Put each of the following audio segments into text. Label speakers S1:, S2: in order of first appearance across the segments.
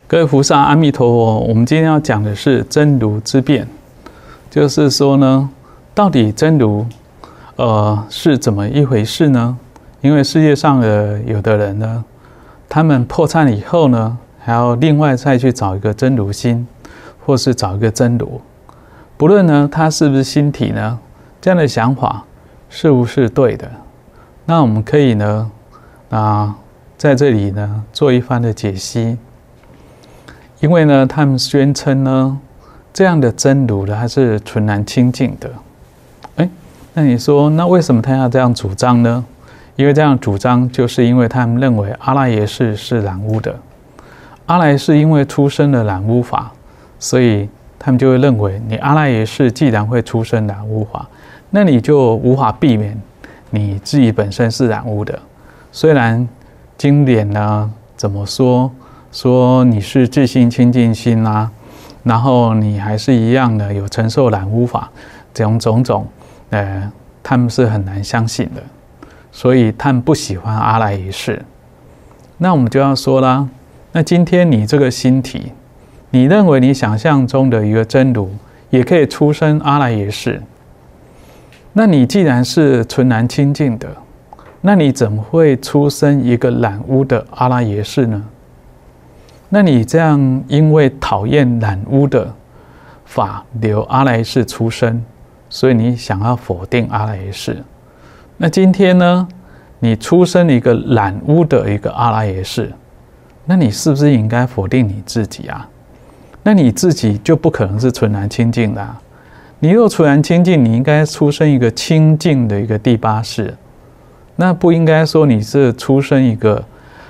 S1: 各位菩萨，阿弥陀佛。我们今天要讲的是真如之辩，就是说呢，到底真如是怎么一回事呢？因为世界上的有的人呢，他们破忏以后呢，还要另外再去找一个真如心，或是找一个真如。不论呢，他是不是心体呢，这样的想法是不是对的？那我们可以呢，在这里呢，做一番的解析。因为呢，他们宣称呢，这样的真如呢，它是纯然清净的。那你说，那为什么他要这样主张呢？因为这样主张，就是因为他们认为阿赖耶识是染污的。阿赖是因为出生了染污法，所以他们就会认为，你阿赖耶识既然会出生染污法，那你就无法避免你自己本身是染污的。虽然经典呢怎么说你是自性清净心啊，然后你还是一样的有承受染污法，这种种，他们是很难相信的，所以他们不喜欢阿赖耶识。那我们就要说啦，那今天你这个心体，你认为你想象中的一个真如，也可以出生阿赖耶识，那你既然是纯然清净的，那你怎么会出生一个染污的阿赖耶识呢？那你这样因为讨厌染污的法流阿赖耶识出生，所以你想要否定阿赖耶识。那今天呢，你出生一个染污的一个阿赖耶识，那你是不是应该否定你自己啊？那你自己就不可能是纯然清净的啊。你若纯然清净，你应该出生一个清净的一个第八识，那不应该说你是出生一个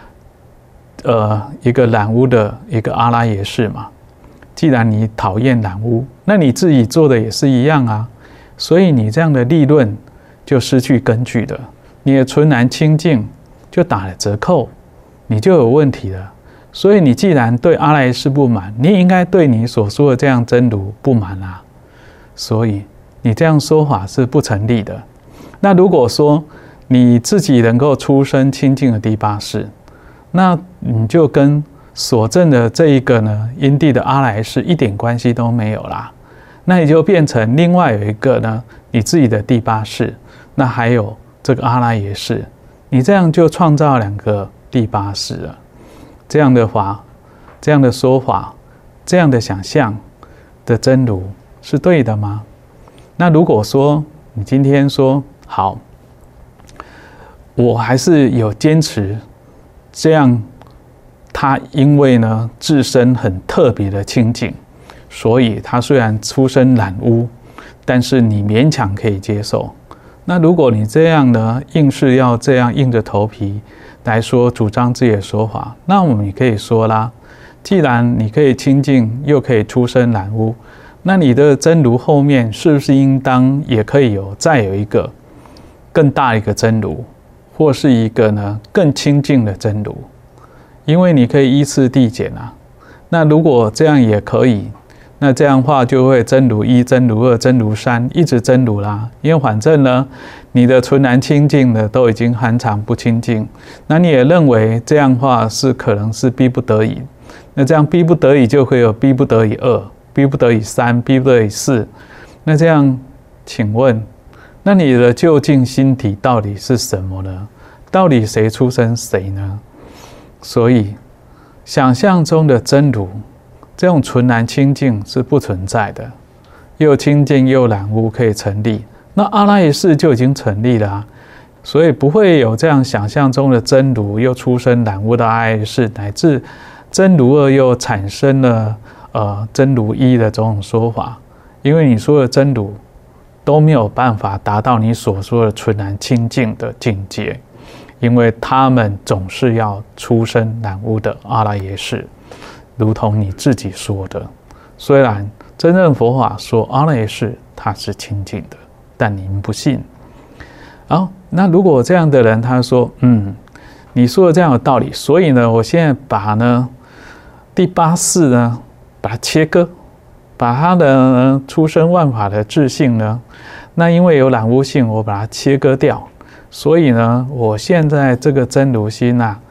S1: 染污的一个阿赖耶识嘛。既然你讨厌染污，那你自己做的也是一样啊，所以你这样的立论就失去根据了，你的纯然清净就打了折扣，你就有问题了。所以你既然对阿赖耶识不满，你应该对你所说的这样真如不满啊，所以你这样说法是不成立的。那如果说你自己能够出生清净的第八识，那你就跟所证的这一个呢因地的阿赖耶识一点关系都没有啦。那你就变成另外有一个呢你自己的第八识，那还有这个阿赖耶识，你这样就创造两个第八识了。这样的话，这样的说法，这样的想象的真如是对的吗？那如果说你今天说好，我还是有坚持这样，他因为呢自身很特别的清净，所以他虽然出身染污，但是你勉强可以接受。那如果你这样呢硬是要这样硬着头皮来说主张自己的说法，那我们也可以说啦，既然你可以清净又可以出身染污，那你的真如后面是不是应当也可以再有一个更大一个真如，或是一个呢更清净的真如？因为你可以依次递减啊。那如果这样也可以，那这样的话就会真如一、真如二、真如三，一直真如啦。因为反正呢，你的纯然清净的都已经含藏不清净，那你也认为这样的话是可能是逼不得已。那这样逼不得已就会有逼不得已二、逼不得已三、逼不得已四。那这样，请问，那你的究竟心体到底是什么呢？到底谁出生谁呢？所以，想象中的真如，这种纯然清净是不存在的，又清净又染污可以成立，那阿赖耶识就已经成立了啊。所以不会有这样想象中的真如又出生染污的阿赖耶识，乃至真如二又产生了真如一的这种说法。因为你说的真如都没有办法达到你所说的纯然清净的境界，因为他们总是要出生染污的阿赖耶识，如同你自己说的。虽然真正佛法说阿赖耶识它是清净的，但你们不信。好，那如果这样的人他说你说的这样有道理，所以呢我现在把呢第八识呢把它切割，把它的出生万法的自性呢，那因为有染污性，我把它切割掉，所以呢我现在这个真如心啊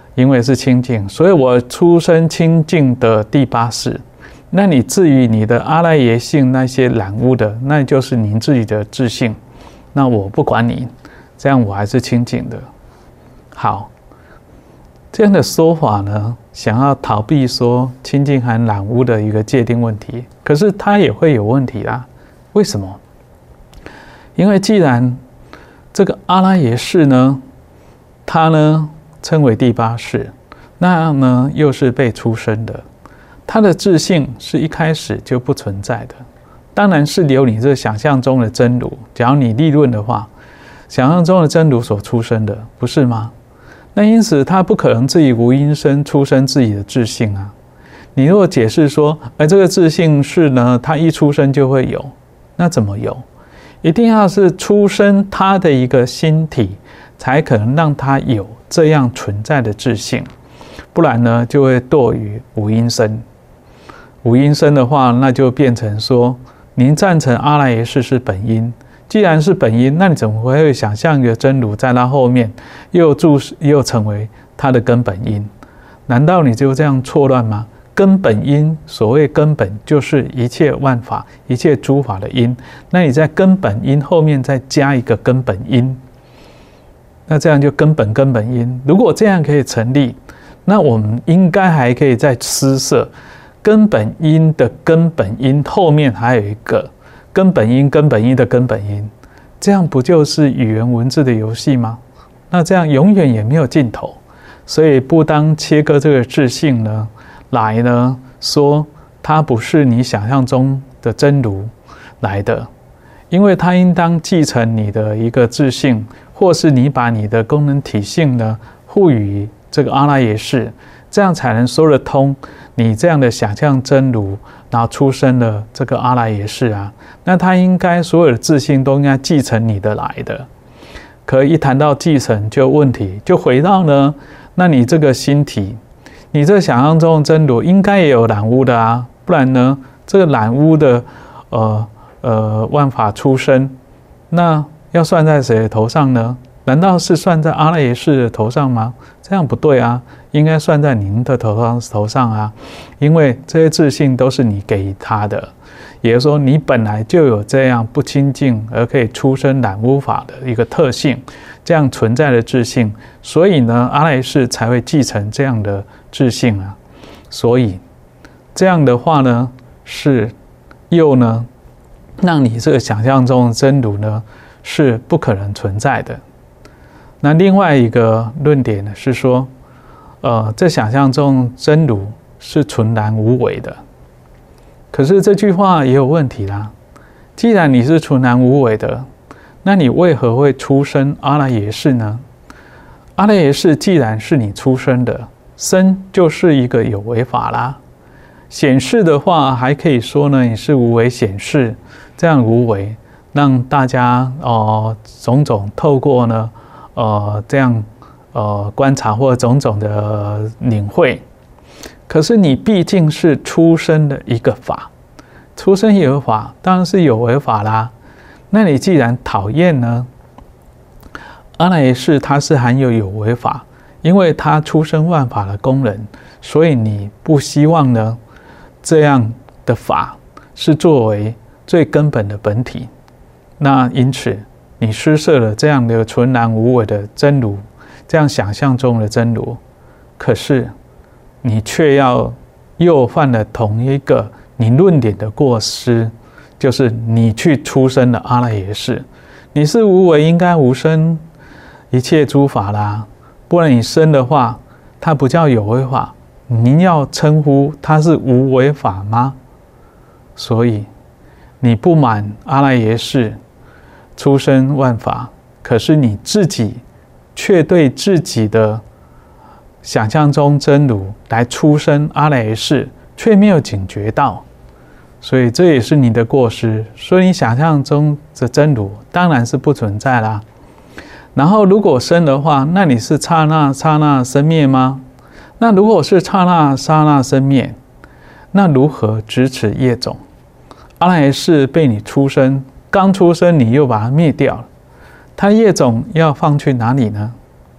S1: 因为是清净，所以我出生清净的第八识。那你至于你的阿赖耶性那些染污的，那就是您自己的自性，那我不管你，这样我还是清净的。好，这样的说法呢，想要逃避说清净和染污的一个界定问题，可是它也会有问题啦。为什么？因为既然这个阿赖耶识呢，它呢称为第八识，那呢又是被出生的，它的自性是一开始就不存在的，当然是由你这想象中的真如，假如你立论的话，想象中的真如所出生的，不是吗？那因此它不可能自己无因生出生自己的自性啊。你如果解释说，这个自性是呢，它一出生就会有，那怎么有？一定要是出生它的一个心体，才可能让它有这样存在的自性，不然呢就会堕于无因生。无因生的话，那就变成说，您赞成阿赖耶识是本因，既然是本因，那你怎么会想象一个真如在它后面又成为它的根本因？难道你就这样错乱吗？根本因，所谓根本就是一切万法、一切诸法的因。那你在根本因后面再加一个根本因，那这样就根本因。如果这样可以成立，那我们应该还可以再施设根本因的根本因后面还有一个根本因的根本因，这样不就是语言文字的游戏吗？那这样永远也没有尽头。所以不当切割这个自性呢，来呢说它不是你想象中的真如来的，因为它应当继承你的一个自性，或是你把你的功能体性呢赋予这个阿赖耶识，这样才能说得通你这样的想象真如，然后出生了这个阿赖耶识啊，那它应该所有的自性都应该继承你的来的。可一谈到继承就问题，就回到呢，那你这个心体，你这想象中的真如应该也有染污的啊，不然呢，这个染污的万法出生，那要算在谁的头上呢？难道是算在阿赖耶识的头上吗？这样不对啊，应该算在您的头上啊，因为这些自性都是你给他的，也就是说你本来就有这样不清净而可以出生染污法的一个特性，这样存在的自性，所以呢阿赖耶识才会继承这样的自性啊。所以这样的话呢，是又呢让你这个想象中的真如呢是不可能存在的。那另外一个论点呢是说，这想象中真如是纯然无为的。可是这句话也有问题啦。既然你是纯然无为的，那你为何会出生阿赖耶识呢？阿赖耶识既然是你出生的，生就是一个有为法啦。显示的话，还可以说呢，你是无为显示，这样无为，让大家种种透过呢。这样观察或种种的领会，可是你毕竟是出生的一个法，出生有法当然是有为法啦。那你既然讨厌呢，阿赖耶识它是含有为法，因为它出生万法的功能，所以你不希望呢这样的法是作为最根本的本体，那因此你施设了这样的纯然无为的真如，这样想象中的真如，可是你却又犯了同一个你论点的过失，就是你去出生了阿赖耶识。你是无为，应该无生一切诸法啦，不然你生的话，它不叫有为法，您要称呼它是无为法吗？所以你不满阿赖耶识出生万法，可是你自己却对自己的想象中真如来出生阿赖耶识，却没有警觉到，所以这也是你的过失。所以你想象中的真如当然是不存在啦。然后如果生的话，那你是刹那刹那生灭吗？那如果是刹那刹那生灭，那如何执持业种？阿赖耶识被你出生，刚出生你又把它灭掉了，它业种要放去哪里呢？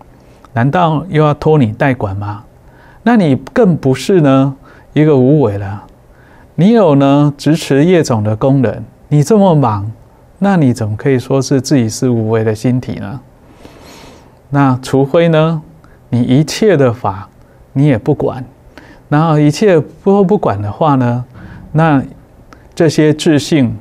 S1: 难道又要托你代管吗？那你更不是呢一个无为了。你有呢执持业种的功能，你这么忙，那你怎么可以说是自己是无为的心体呢？那除非呢，你一切的法你也不管，然后一切不管的话呢，那这些智性，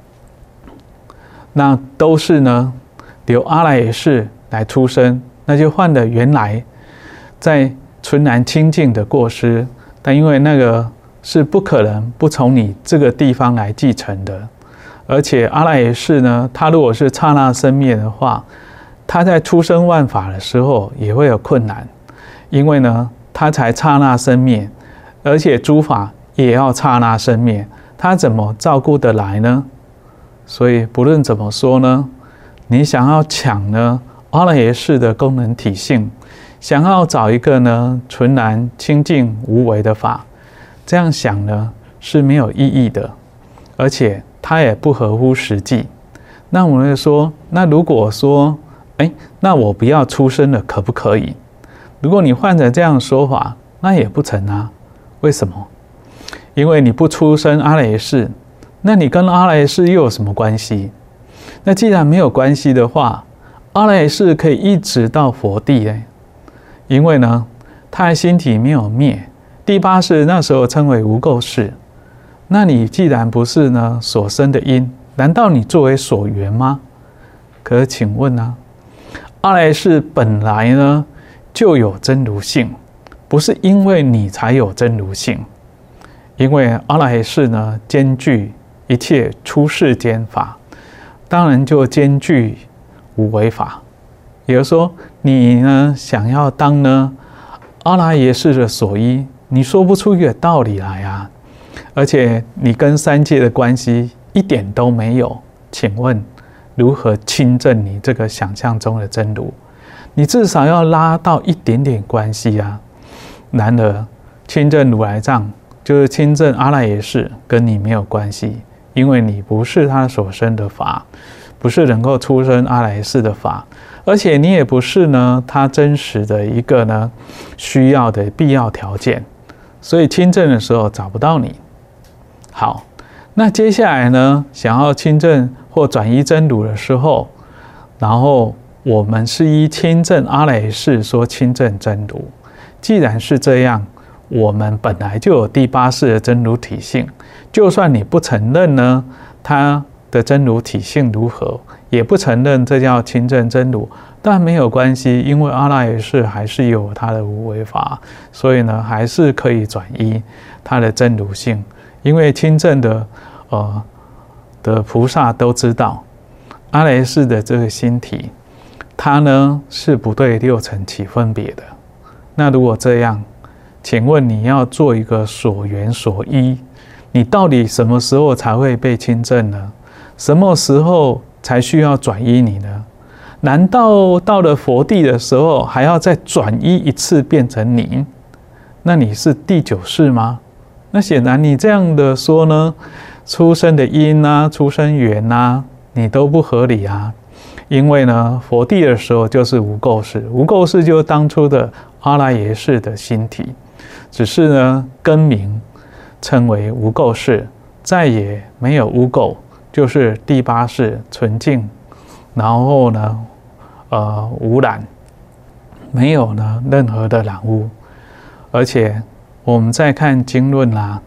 S1: 那都是呢由阿赖耶识来出生，那就换了原来在纯然清净的过失，但因为那个是不可能不从你这个地方来继承的，而且阿赖耶识呢，它如果是刹那生灭的话，他在出生万法的时候也会有困难，因为呢，他才刹那生灭，而且诸法也要刹那生灭，他怎么照顾得来呢？所以不论怎么说呢，你想要抢呢阿赖耶识的功能体性，想要找一个呢纯然清净无为的法，这样想呢是没有意义的，而且它也不合乎实际。那我们会说，那如果说那我不要出生了，可不可以？如果你换成这样的说法，那也不成啊。为什么？因为你不出生阿赖耶识，那你跟阿赖耶识又有什么关系？那既然没有关系的话，阿赖耶识可以一直到佛地呢？因为呢，他的心体没有灭，第八识那时候称为无垢识。那你既然不是呢所生的因，难道你作为所缘吗？可是请问呢？阿赖耶识本来呢就有真如性，不是因为你才有真如性，因为阿赖耶识呢兼具一切出世间法，当然就兼具无为法。也就是说，你呢想要当呢阿赖耶识的所依，你说不出一个道理来啊，而且你跟三界的关系一点都没有，请问如何亲证你这个想象中的真如？你至少要拉到一点点关系啊。然而，亲证如来藏就是亲证阿赖耶识，跟你没有关系，因为你不是他所生的法，不是能够出生阿赖耶识的法，而且你也不是呢他真实的一个呢需要的必要条件，所以亲证的时候找不到你。好，那接下来呢，想要亲证或转依真如的时候，然后我们是依亲证阿赖耶识说亲证真如。既然是这样，我们本来就有第八识的真如体性，就算你不承认呢它的真如体性如何，也不承认这叫亲证真如，但没有关系，因为阿赖耶识还是有它的无为法，所以呢还是可以转依它的真如性。因为亲证的菩萨都知道，阿赖耶识的这个心体，它呢是不对六尘起分别的。那如果这样，请问你要做一个所缘所依，你到底什么时候才会被亲证呢？什么时候才需要转依你呢？难道到了佛地的时候还要再转依一次变成你？那你是第九世吗？那显然你这样的说呢，出生的因啊，出生缘啊，你都不合理啊。因为呢，佛地的时候就是无垢识，无垢识就是当初的阿赖耶识的心体，只是呢更名称为无垢识，再也没有污垢，就是第八识纯净，然后呢无染，没有呢任何的染污。而且我们再看经论啦，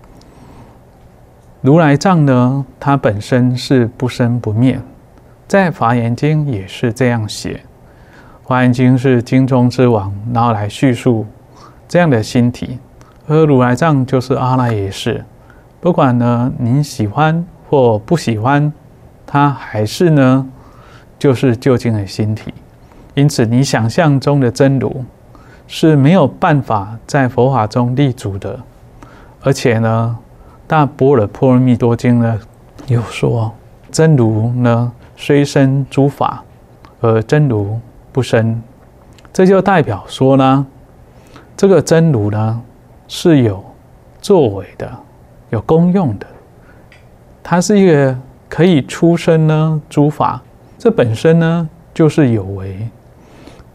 S1: 如来藏呢，它本身是不生不灭，在华严经也是这样写。华严经是经中之王，然后来叙述这样的心体，而如来藏就是阿赖耶识。不管呢您喜欢或不喜欢，它还是呢就是究竟的心体。因此，你想象中的真如是没有办法在佛法中立足的。而且呢，大般若波罗蜜多经呢有说，真如呢虽生诸法，而真如不生。这就代表说呢，这个真如呢是有作为的，有功用的，它是一个可以出生呢诸法，这本身呢就是有为。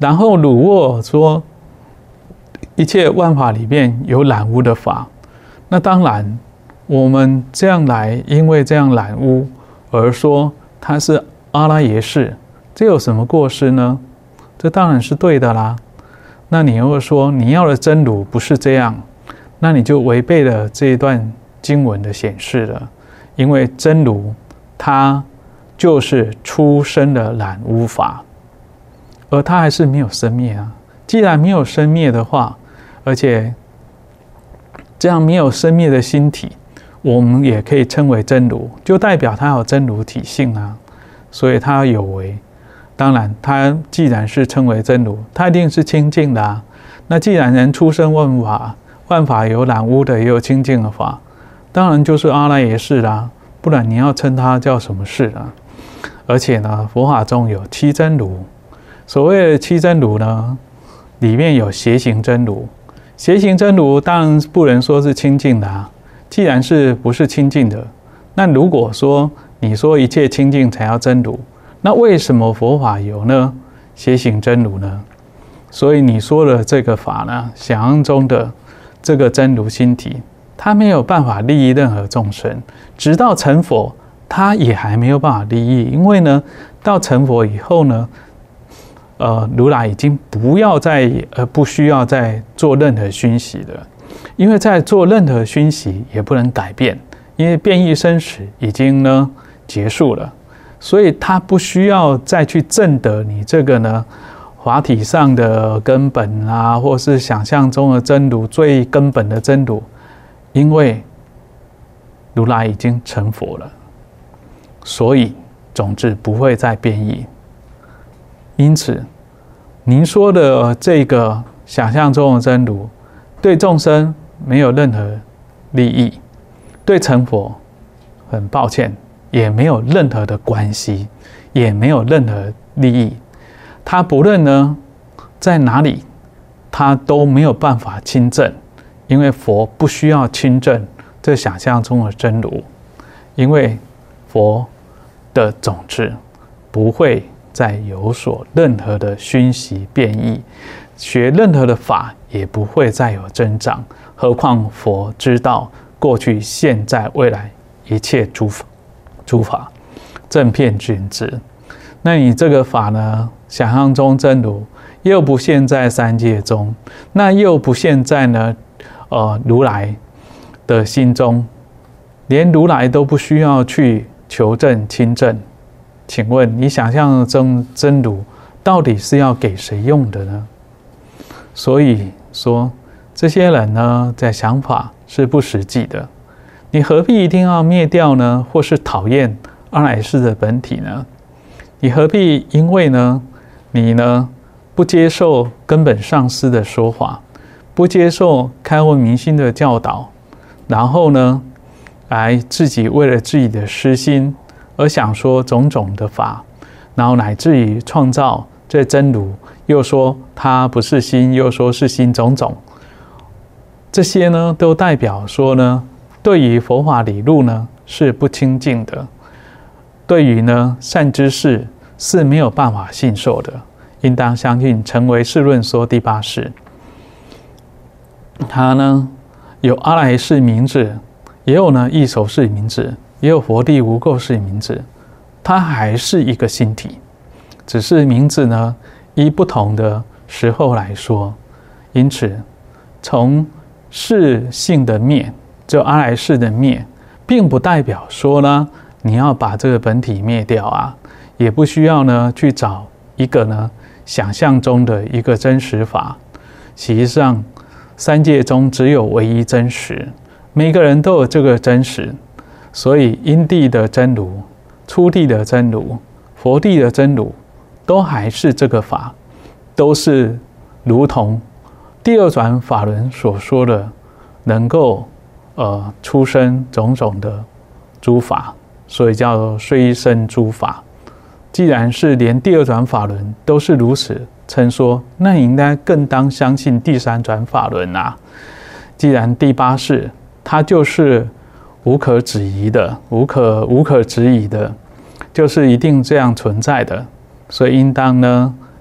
S1: 然后鲁沃说一切万法里面有染污的法，那当然我们这样来，因为这样染污而说它是阿拉耶识，这有什么过失呢？这当然是对的啦。那你如果说你要的真如不是这样，那你就违背了这一段经文的显示了。因为真如它就是出生的染污法，而它还是没有生灭啊。既然没有生灭的话，而且这样没有生灭的心体，我们也可以称为真如，就代表它有真如体性啊。所以它有为，当然它既然是称为真如，它一定是清净的啊。那既然能出生万法，万法有染污的，也有清净的法，当然就是阿赖耶识啦。不然你要称它叫什么识啊？而且呢，佛法中有七真如，所谓的七真如呢，里面有邪行真如。邪行真如当然不能说是清净的啊。既然是不是清净的，那如果说你说一切清净才要真如，那为什么佛法有呢？邪行真如呢？所以你说的这个法呢，想象中的这个真如心体，它没有办法利益任何众生，直到成佛，它也还没有办法利益。因为呢，到成佛以后呢，如来已经不需要再做任何熏习了，因为在做任何熏习也不能改变，因为变异生死已经呢结束了，所以他不需要再去证得你这个呢法体上的根本啊，或是想象中的真如最根本的真如，因为如来已经成佛了，所以总之不会再变异。因此您说的这个想象中的真如对众生没有任何利益，对成佛很抱歉也没有任何的关系，也没有任何利益。他不论呢在哪里，他都没有办法亲证，因为佛不需要亲证这想象中的真如，因为佛的种子不会再有所任何的熏习变异，学任何的法也不会再有增长。何况佛知道过去、现在、未来一切诸法，正遍均知。那你这个法呢，想象中真如又不现在三界中，那又不现在呢如来的心中，连如来都不需要去求证亲证。请问你想象中真如到底是要给谁用的呢？所以说这些人呢，在想法是不实际的。你何必一定要灭掉呢？或是讨厌阿赖耶识的本体呢？你何必因为呢，你呢不接受根本上师的说法，不接受开悟明心的教导，然后呢，来自己为了自己的私心而想说种种的法，然后乃至于创造这真如，又说它不是心，又说是心，种种这些呢，都代表说呢，对于佛法理路呢是不清净的，对于呢善知识是没有办法信受的。应当相信成为世论说第八世，它呢有阿赖耶识名字，也有呢异熟识名字，也有佛地无垢识名字，它还是一个心体，只是名字呢依不同的时候来说。因此从识性的灭，就阿赖耶识的灭，并不代表说呢你要把这个本体灭掉啊，也不需要呢去找一个呢想象中的一个真实法。实际上三界中只有唯一真实，每个人都有这个真实。所以因地的真如、初地的真如、佛地的真如，都还是这个法，都是如同第二转法轮所说的，能够出生种种的诸法，所以叫做虽生诸法。既然是连第二转法轮都是如此称说，那你应该更当相信第三转法轮啊。既然第八世它就是无可置疑的，无可质疑的，就是一定这样存在的，所以应当呢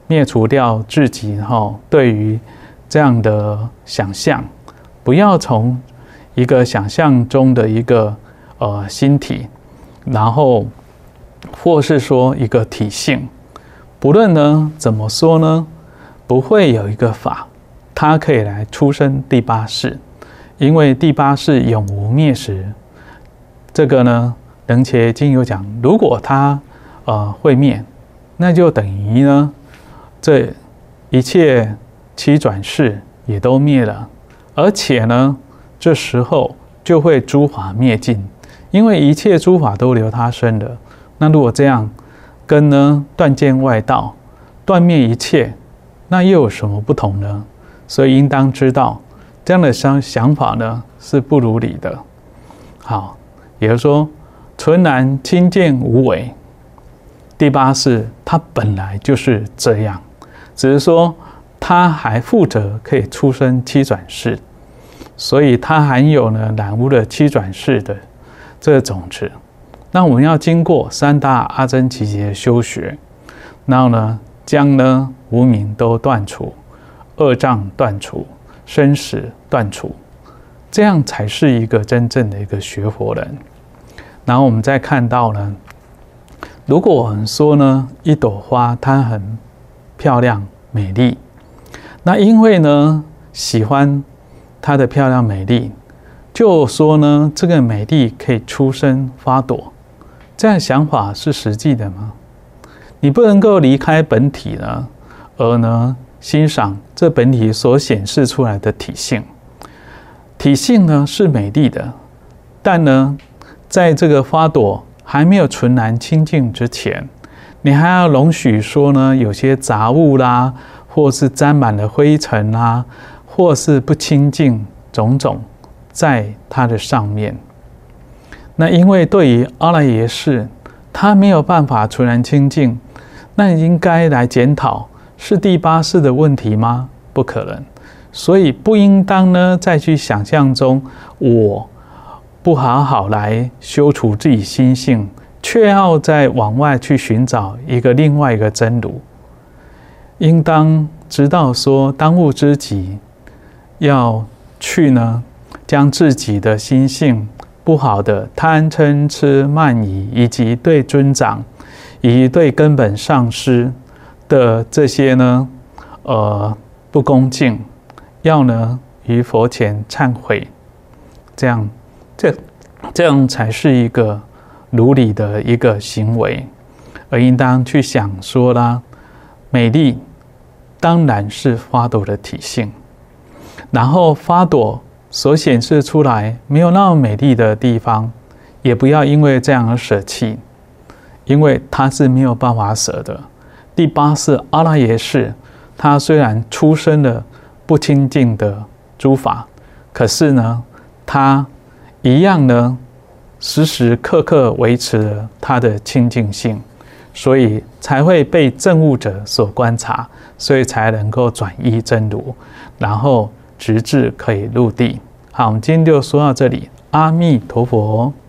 S1: 灭除掉自己对于这样的想象，不要从一个想象中的一个心体，然后或是说一个体性，不论呢怎么说呢，不会有一个法它可以来出生第八世，因为第八世永无灭时。这个呢楞伽经有讲，如果它会灭，那就等于呢这一切七转世也都灭了，而且呢这时候就会诸法灭尽，因为一切诸法都留他生的。那如果这样跟呢断见外道断灭一切，那又有什么不同呢？所以应当知道这样的想法呢是不如理的。好，也就是说纯然清净无为，第八世它本来就是这样，只是说它还负责可以出生七转世，所以它含有呢染污的七转世的这个种子。那我们要经过三大阿僧祇劫的修学，然后呢将呢无明都断除，恶障断除，生死断除，这样才是一个真正的一个学佛人。然后我们再看到呢，如果我们说呢一朵花它很漂亮美丽，那因为呢喜欢它的漂亮美丽，就说呢这个美丽可以出生花朵，这样想法是实际的吗？你不能够离开本体呢，而呢欣赏这本体所显示出来的体性。体性呢是美丽的，但呢在这个花朵还没有纯然清净之前，你还要容许说呢有些杂物啦，或是沾满了灰尘啦，或是不清净种种在它的上面。那因为对于阿赖耶识，他没有办法纯然清净，那应该来检讨是第八世的问题吗？不可能。所以不应当呢再去想象中我不好好来修除自己心性，却要再往外去寻找一个另外一个真如。应当知道说当务之急要去呢将自己的心性不好的贪嗔痴慢疑，以及对尊长以及对根本上师的这些呢不恭敬，要呢于佛前忏悔，这样才是一个如理的一个行为。而应当去想说啦，美丽当然是花朵的体性，然后花朵所显示出来没有那么美丽的地方，也不要因为这样而舍弃，因为它是没有办法舍的。第八世阿赖耶识，它虽然出生了不清净的诸法，可是呢它一样呢时时刻刻维持了它的清净性，所以才会被证悟者所观察，所以才能够转依真如，然后直至可以入地。好，我们今天就说到这里，阿弥陀佛。